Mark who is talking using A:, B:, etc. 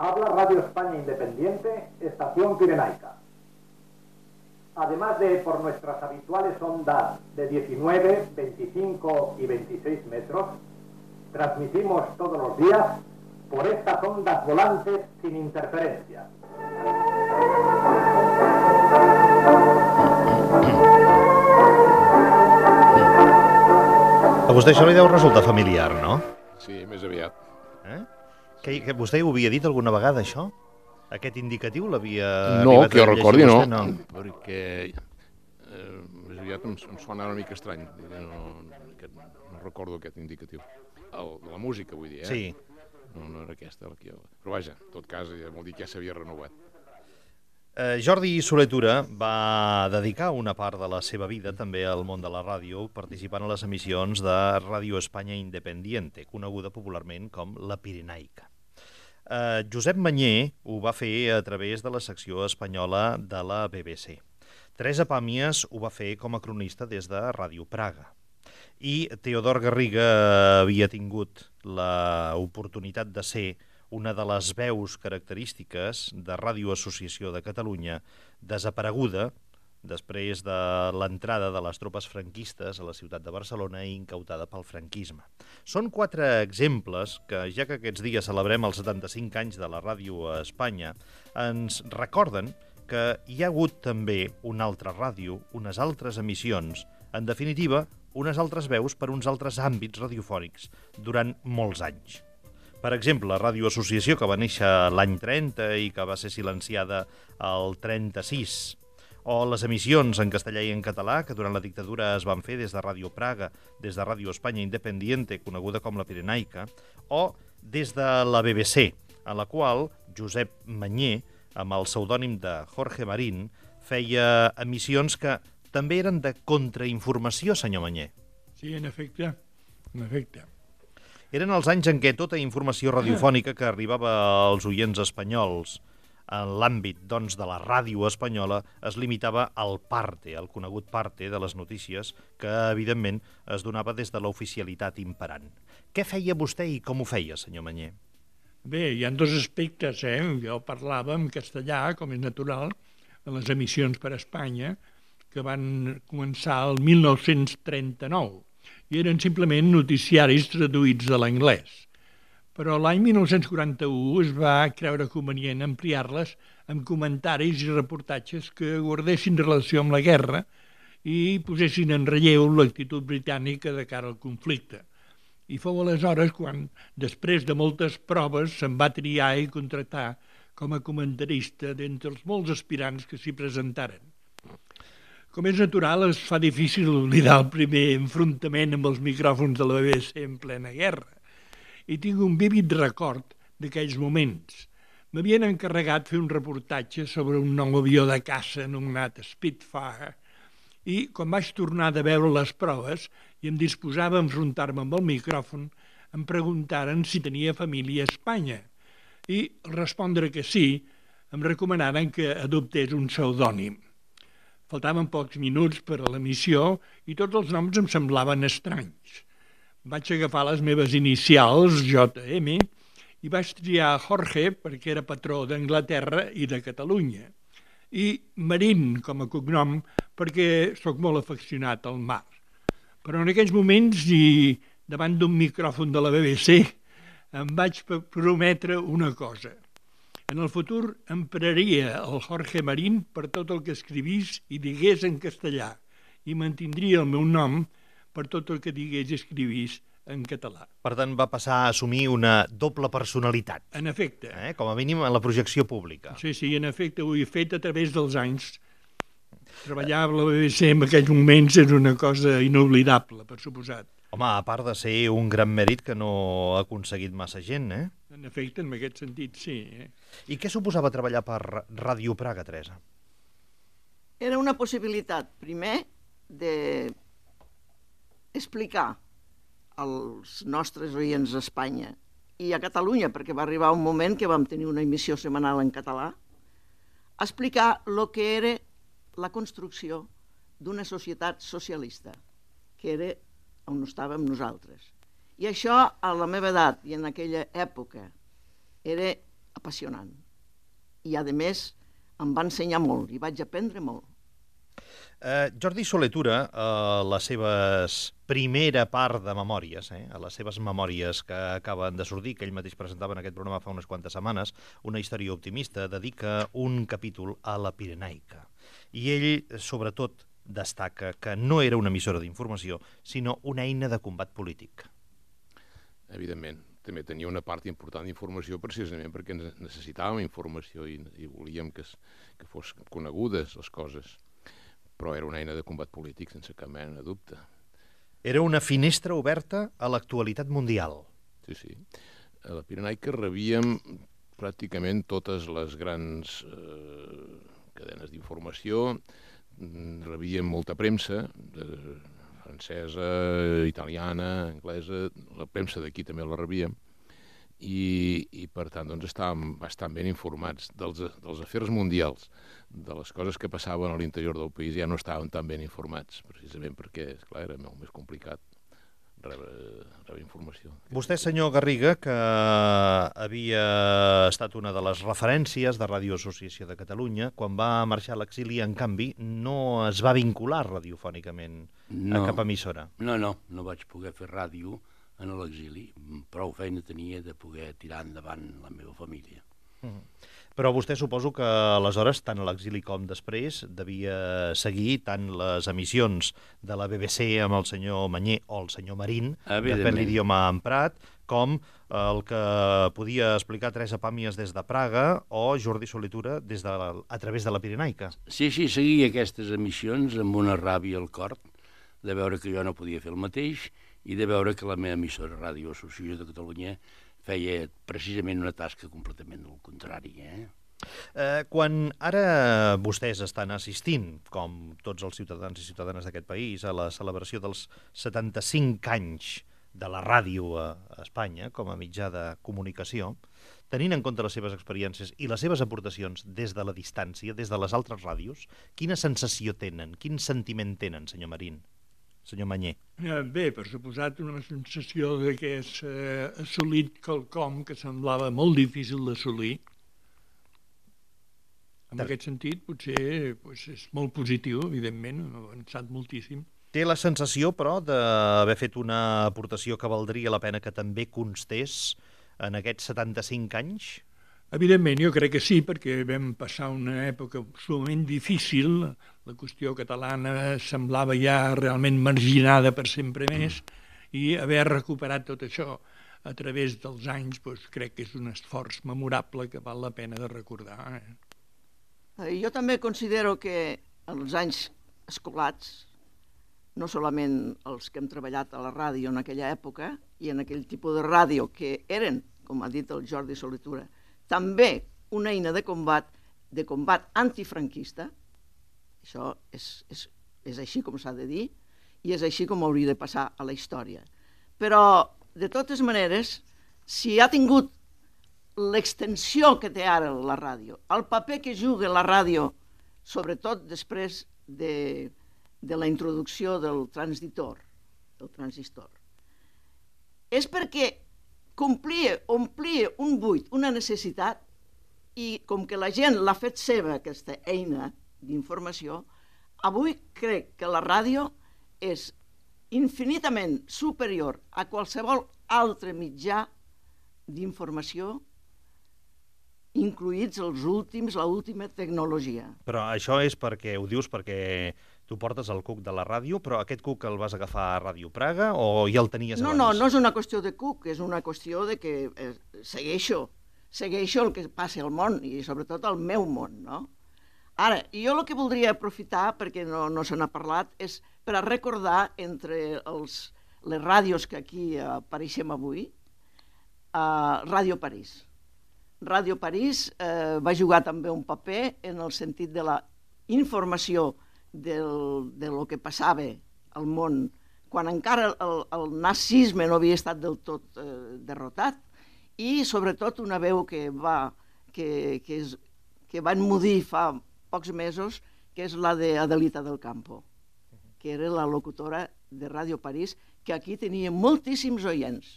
A: Habla Radio España Independiente, Estación Pirenaica. Además de por nuestras habituales ondas de 19, 25 y 26 metros, transmitimos todos los días por estas ondas volantes sin interferencia.
B: A vostè això li deu resultar familiar, no?
C: Sí, més aviat.
B: Que vostè ho havia dit alguna vegada, això? Aquest indicatiu l'havia...
C: No, que jo recordi, no. Perquè més aviat em sona una mica estrany. No recordo aquest indicatiu. De la música, vull dir, eh?
B: Sí.
C: No era aquesta. Però vaja, en tot cas, vol dir que ja s'havia renovat.
B: Jordi Soler Tura va dedicar una part de la seva vida també al món de la ràdio, participant a les emissions de Radio España Independiente, coneguda popularment com La Pirenaica. Josep Mañé ho va fer a través de la secció espanyola de la BBC. Teresa Pàmies ho va fer com a cronista des de Ràdio Praga. I Teodor Garriga havia tingut l'oportunitat de ser una de les veus característiques de Ràdio Associació de Catalunya, desapareguda després de l'entrada de les tropes franquistes a la ciutat de Barcelona i incautada pel franquisme. Són 4 exemples que, ja que aquests dies celebrem els 75 anys de la ràdio a Espanya, ens recorden que hi ha hagut també una altra ràdio, unes altres emissions, en definitiva, unes altres veus per uns altres àmbits radiofònics durant molts anys. Per exemple, la Ràdio Associació, que va néixer l'any 30 i que va ser silenciada el 36, o les emissions en castellà i en català, que durant la dictadura es van fer des de Ràdio Praga, des de Radio España Independiente, coneguda com La Pirenaica, o des de la BBC, a la qual Josep Mañé, amb el pseudònim de Jorge Marín, feia emissions que també eren de contrainformació, senyor Mañé.
D: Sí, en efecte, en efecte.
B: Eren els anys en què tota informació radiofònica que arribava als oients espanyols en l'àmbit doncs, de la ràdio espanyola es limitava al parte, al conegut parte de les notícies que, evidentment, es donava des de l'oficialitat imperant. Què feia vostè i com ho feia, senyor Mañé?
D: Bé, hi ha 2 aspectes, Jo parlava en castellà, com és natural, de les emissions per Espanya, que van començar el 1939, i eren simplement noticiaris traduïts de l'anglès. Però l'any 1941 es va creure convenient ampliar-les amb comentaris i reportatges que guardessin relació amb la guerra i posessin en relleu l'actitud britànica de cara al conflicte. I fou aleshores quan, després de moltes proves, se'n va triar i contractar com a comentarista d'entre els molts aspirants que s'hi presentaren. Com és natural, es fa difícil oblidar el primer enfrontament amb els micròfons de la BBC en plena guerra. I tinc un vívid record d'aquells moments. M'havien encarregat fer un reportatge sobre un nou avió de caça anomenat Spitfire i, quan vaig tornar de veure les proves i em disposava a enfrontar-me amb el micròfon, em preguntaren si tenia família a Espanya. I, al respondre que sí, em recomanaren que adoptés un pseudònim. Faltaven pocs minuts per a l'emissió i tots els noms em semblaven estranys. Vaig agafar les meves inicials, JM, i vaig triar Jorge perquè era patró d'Anglaterra i de Catalunya, i Marín com a cognom perquè sóc molt afeccionat al mar. Però en aquells moments i davant d'un micròfon de la BBC em vaig prometre una cosa. En el futur empraria el Jorge Marín per tot el que escrivís i digués en castellà i mantindria el meu nom per tot el que digués i escrivís en català.
B: Per tant, va passar a assumir una doble personalitat.
D: En efecte.
B: Com a mínim en la projecció pública.
D: Sí, en efecte, ho he fet a través dels anys. Treballar a la BBC en aquells moments és una cosa inoblidable, per suposat.
B: Home, a part de ser un gran mèrit que no ha aconseguit massa gent,
D: En efecte, en aquest sentit, sí.
B: I què suposava treballar per Ràdio Praga, Teresa?
E: Era una possibilitat, primer, d'explicar als nostres oients a Espanya i a Catalunya, perquè va arribar un moment que vam tenir una emissió setmanal en català, explicar el que era la construcció d'una societat socialista, que era on estàvem nosaltres. I això, a la meva edat i en aquella època, era apassionant. I, a més, em va ensenyar molt i vaig aprendre molt.
B: Jordi Soletura, a les seves primera part de memòries, a les seves memòries que acaben de sortir, que ell mateix presentava en aquest programa fa unes quantes setmanes, Una història optimista, dedica un capítol a la Pirenaica. I ell, sobretot, destaca que no era una emissora d'informació, sinó una eina de combat polític.
C: Evidentment, també tenia una part important d'informació precisament perquè necessitàvem informació i volíem que fos conegudes les coses. Però era una eina de combat polític, sense cap mena de dubte.
B: Era una finestra oberta a l'actualitat mundial.
C: Sí, sí. A la Pirenaica rebíem pràcticament totes les grans cadenes d'informació, rebíem molta premsa, francesa, italiana, anglesa, la premsa d'aquí també la rebíem, i per tant doncs, estàvem bastant ben informats dels afers mundials, de les coses que passaven a l'interior del país. Ja no estàvem tan ben informats, precisament perquè, esclar, era molt més complicat rebre informació.
B: Vostè, senyor Garriga, que havia estat una de les referències de Ràdio Associació de Catalunya, quan va marxar a l'exili, en canvi, no es va vincular radiofònicament a cap emissora.
F: No vaig poder fer ràdio en l'exili. Prou feina tenia de poder tirar endavant la meva família.
B: Però vostè suposo que aleshores, tant a l'exili com després, devia seguir tant les emissions de la BBC amb el senyor Manyer o el senyor Marín, depèn l'idioma emprat, com el que podia explicar Teresa Pàmies des de Praga o Jordi Soletura a través de la Pirenaica.
F: Sí, seguia aquestes emissions amb una ràbia al cor, de veure que jo no podia fer el mateix i de veure que la meva emissora Ràdio Associació de Catalunya feia precisament una tasca completament del contrari.
B: Quan ara vostès estan assistint, com tots els ciutadans i ciutadanes d'aquest país, a la celebració dels 75 anys de la ràdio a Espanya com a mitjà de comunicació, tenint en compte les seves experiències i les seves aportacions des de la distància, des de les altres ràdios, quina sensació tenen, quin sentiment tenen, senyor Marín? Senyor Manyer.
D: Bé, per suposat, una sensació que és assolit quelcom que semblava molt difícil d'assolir. En aquest sentit, potser és molt positiu, evidentment, ha avançat moltíssim.
B: Té la sensació, però, d'haver fet una aportació que valdria la pena que també constés en aquests 75 anys?
D: Evidentment, jo crec que sí, perquè vam passar una època absolutament difícil. La qüestió catalana semblava ja realment marginada per sempre més, i haver recuperat tot això a través dels anys crec que és un esforç memorable que val la pena de recordar.
E: Jo també considero que els anys escolats, no solament els que hem treballat a la ràdio en aquella època i en aquell tipus de ràdio que eren, com ha dit el Jordi Soletura, també una eina de combat antifranquista. Això és així com s'ha de dir i és així com hauria de passar a la història. Però, de totes maneres, si ha tingut l'extensió que té ara la ràdio, el paper que juga la ràdio, sobretot després de la introducció del transistor, és perquè omplia un buit, una necessitat, i com que la gent l'ha fet seva, aquesta eina d'informació, avui crec que la ràdio és infinitament superior a qualsevol altre mitjà d'informació, incluïts l'última tecnologia.
B: Però això és perquè, ho dius perquè tu portes el cuc de la ràdio, però aquest cuc el vas agafar a Ràdio Praga o ja el tenies abans?
E: No és una qüestió de cuc, és una qüestió de que segueixo el que passa al món i sobretot al meu món, no? Ara, jo el que voldria aprofitar, perquè no se n'ha parlat, és per a recordar entre les ràdios que aquí apareixem avui, Ràdio París. Ràdio París va jugar també un paper en el sentit de la informació de lo que passava al món, quan encara el nazisme no havia estat del tot derrotat, i sobretot una veu que va emmudir fa pocs mesos, que és la d'Adelita del Campo, que era la locutora de Ràdio París, que aquí tenia moltíssims oients.